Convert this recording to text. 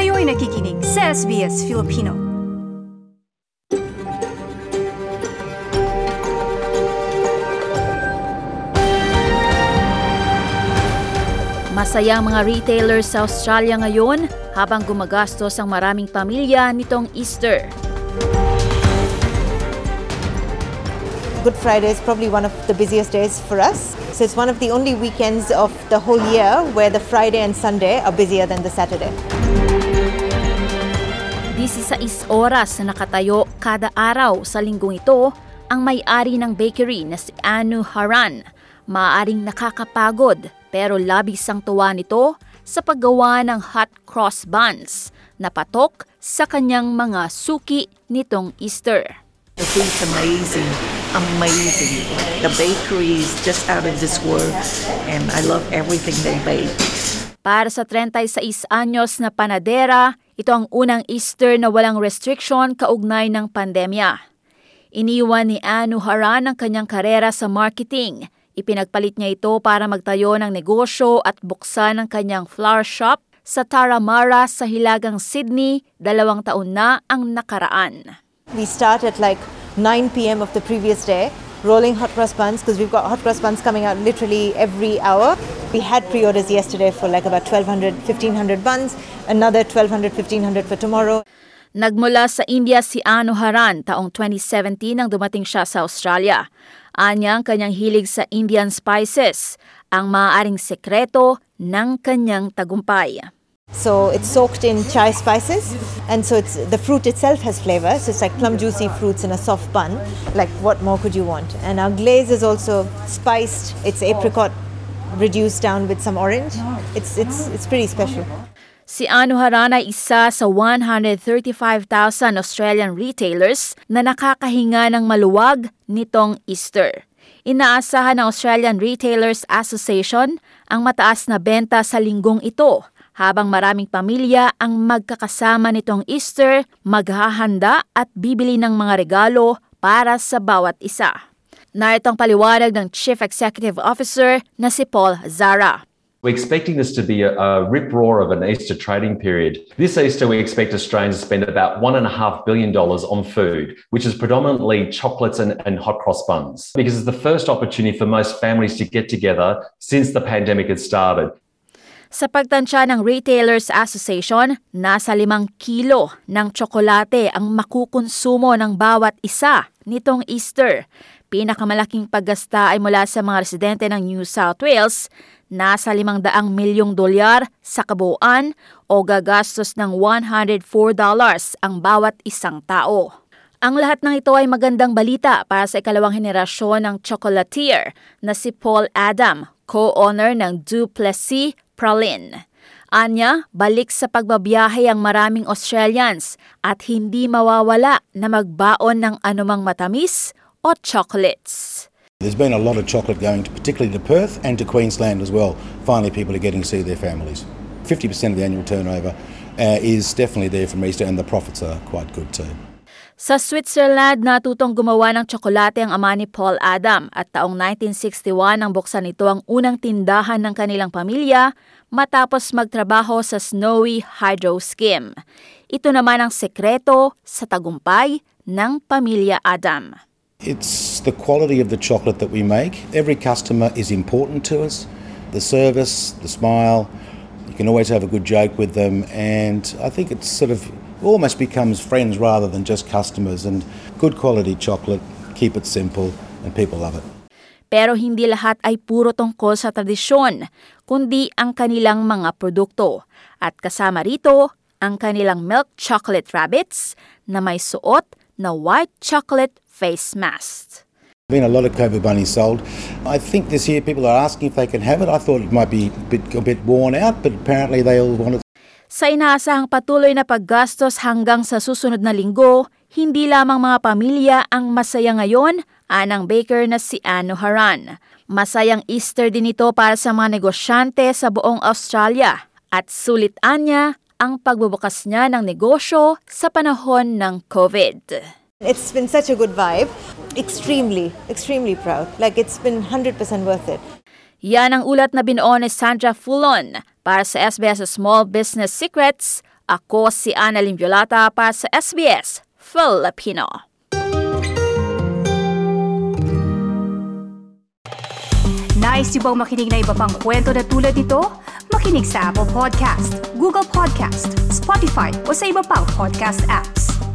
Kayo'y nakikinig sa SBS Filipino. Masaya ang mga retailers sa Australia ngayon habang gumagastos ang maraming pamilya nitong Easter. Good Friday is probably one of the busiest days for us. So it's one of the only weekends of the whole year where the Friday and Sunday are busier than the Saturday. 16 oras na nakatayo kada araw sa linggong ito ang may-ari ng bakery na si Anu Haran. Maaaring nakakapagod pero labis ang tuwa nito sa paggawa ng hot cross buns na patok sa kanyang mga suki nitong Easter. The food's amazing. The bakery is just out of this world and I love everything they bake. Para sa 36 anyos na panadera, ito ang unang Easter na walang restriction kaugnay ng pandemya. Iniwan ni Anu Haran ang kanyang karera sa marketing. Ipinagpalit niya ito para magtayo ng negosyo at buksan ang kanyang flower shop sa Taramara sa Hilagang Sydney 2 taon na ang nakaraan. We start at like 9 p.m. of the previous day, rolling hot cross buns because we've got hot cross buns coming out literally every hour. We had pre-orders yesterday for like about 1,200, 1,500 buns, another 1,200, 1,500 for tomorrow. Nagmula sa India si Anu Haran taong 2017 nang dumating siya sa Australia. Anyang kanyang hilig sa Indian spices, ang maaaring sekreto ng kanyang tagumpay. So it's soaked in chai spices, and so the fruit itself has flavor. So it's like plum juicy fruits in a soft bun. Like what more could you want? And our glaze is also spiced. It's apricot reduced down with some orange. It's pretty special. Si Anu Haran ay isa sa 135,000 Australian retailers na nakakahinga ng maluwag nitong Easter. Inaasahan ng Australian Retailers Association ang mataas na benta sa linggong ito habang maraming pamilya ang magkakasama nitong Easter, maghahanda at bibili ng mga regalo para sa bawat isa. Narito ang paliwanag ng Chief Executive Officer na si Paul Zara. We're expecting this to be a rip-roar of an Easter trading period. This Easter, we expect Australians to spend about $1.5 billion on food, which is predominantly chocolates and hot cross buns, because it's the first opportunity for most families to get together since the pandemic had started. Sa pagtansya ng Retailers Association, nasa 5 kilo ng tsokolate ang makukonsumo ng bawat isa nitong Easter. Pinakamalaking paggasta ay mula sa mga residente ng New South Wales, nasa $500 milyong sa kabuuan o gagastos ng $104 ang bawat isang tao. Ang lahat ng ito ay magandang balita para sa ikalawang henerasyon ng chocolatier na si Paul Adam, co-owner ng Du Plessis Praline. Anya, balik sa pagbabiyahe ang maraming Australians at hindi mawawala na magbaon ng anumang matamis o chocolates. There's been a lot of chocolate going particularly to Perth and to Queensland as well. Finally, people are getting to see their families. 50% of the annual turnover is definitely there from Easter and the profits are quite good too. Sa Switzerland, natutong gumawa ng tsokolate ang ama ni Paul Adam at taong 1961 nang buksan ito ang unang tindahan ng kanilang pamilya matapos magtrabaho sa Snowy Hydro Scheme. Ito naman ang sekreto sa tagumpay ng pamilya Adam. It's the quality of the chocolate that we make. Every customer is important to us. The service, the smile, you can always have a good joke with them, and I think it's sort of almost becomes friends rather than just customers, and good quality chocolate, keep it simple, and people love it. Pero hindi lahat ay puro tungkol sa tradisyon, kundi ang kanilang mga produkto. At kasama rito, ang kanilang milk chocolate rabbits na may suot na white chocolate face mask. Been a lot of COVID bunnies sold. I think this year people are asking if they can have it. I thought it might be a bit worn out, but apparently they all want it. Sa inaasahang patuloy na paggastos hanggang sa susunod na linggo, hindi lamang mga pamilya ang masaya ngayon, anang baker na si Anu Haran. Masayang Easter din ito para sa mga negosyante sa buong Australia at sulit niya ang pagbubukas niya ng negosyo sa panahon ng COVID. It's been such a good vibe. Extremely proud. Like it's been 100% worth it. Yan ang ulat na binuo ni Sandra Fulon para sa SBS Small Business Secrets. Ako si Annalyn Violata para sa SBS Filipino. Nice yung bang makinig na iba pang kwento na tulad ito? Makinig sa Apple Podcast, Google Podcast, Spotify o sa iba pang podcast apps.